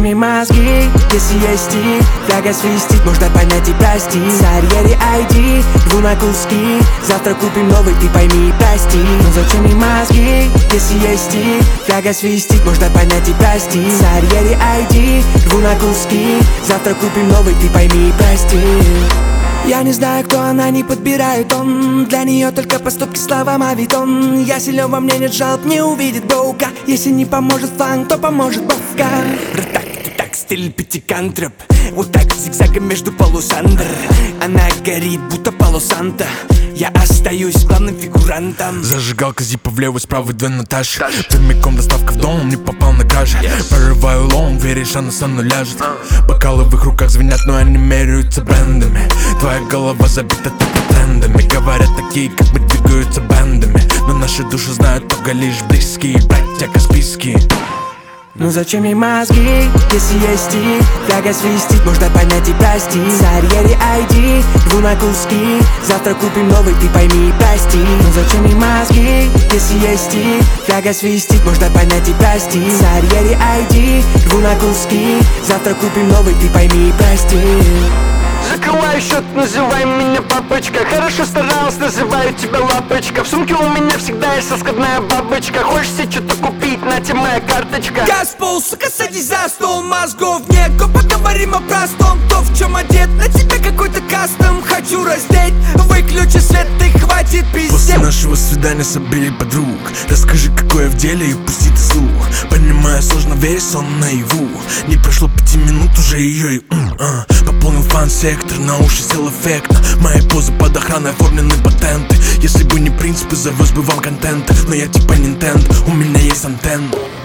зачем и мозги, если есть стиль? Фляга свистит, можно понять и простить. Сарьери ID, рву на куски. Завтра купим новый, ты пойми и прости. Но зачем и мозги, если есть стиль? Фляга свистит, можно понять и простить. Сарьери ID, рву на куски. Завтра купим новый, ты пойми и прости. Я не знаю, кто она, не подбирает он. Для нее только поступки, слова, мавитон. Я силен, во мне нет жалоб, не увидит броука. Если не поможет фланг, то поможет бовка. Так, стиль пятикантроп. Вот так зигзагом между полусандр. Она горит, будто полусанта. Я остаюсь главным фигурантом. Зажигалка зипа влево, справа две Наташи. Прямиком доставка в дом, не попал на гаже. Прорываю лом, веришь, она со мной ляжет. Бокалы в их руках звенят, но они меряются брендами. Твоя голова забита только трендами. Говорят, такие как бы двигаются бендами. Но наши души знают только лишь близкие братья Каспийские. Ну зачем ей мозги, если есть стиль? Фляга свистит, можно понять и простить. Сарьери ID, рву на куски. Завтра купим новый, ты пойми и прости. Ну зачем ей мозги, если есть стиль? Фляга свистит, можно понять и простить. Сарьери ID, рву на куски. Завтра купим новый, ты пойми и прости. Закрываю счет, называй меня папочка. Хорошо старалась, называю тебя лапочка. В сумке у меня всегда есть раскладная бабочка. Хочешь себе что-то купить, на тебе моя карточка. Газ пол, сука, садись за стол. Мозгов нет, то поговорим о простом. Кто в чем одет, на тебе какой-то кастом. Хочу раздеть, выключи свет, и хватит пиздеть. После нашего свидания собери подруг. Расскажи, какое в деле, и пусти ты слух. Понимаю, сложно верить, сон наяву. Не прошло 5 минут, уже ее и пополнил фан-сектор, на уши сел эффектно. Мои позы под охраной оформлены патенты. Если бы не принципы, завез бы вам контент. Но я типа Nintendo, у меня есть антенна.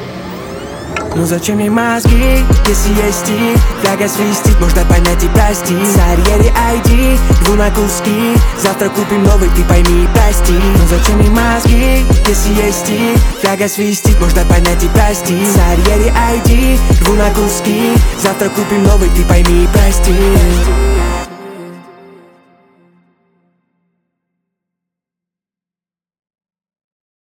Ну зачем ей мозги, если есть стиль? Фляга свистит, можно понять и простить. Сарьери ID, рву на куски. Завтра купим новый, ты пойми и прости. Ну зачем ей мозги, если есть стиль? Фляга свистит, можно понять и простить. Сарьери ID, рву на куски. Завтра купим новый, ты пойми и прости.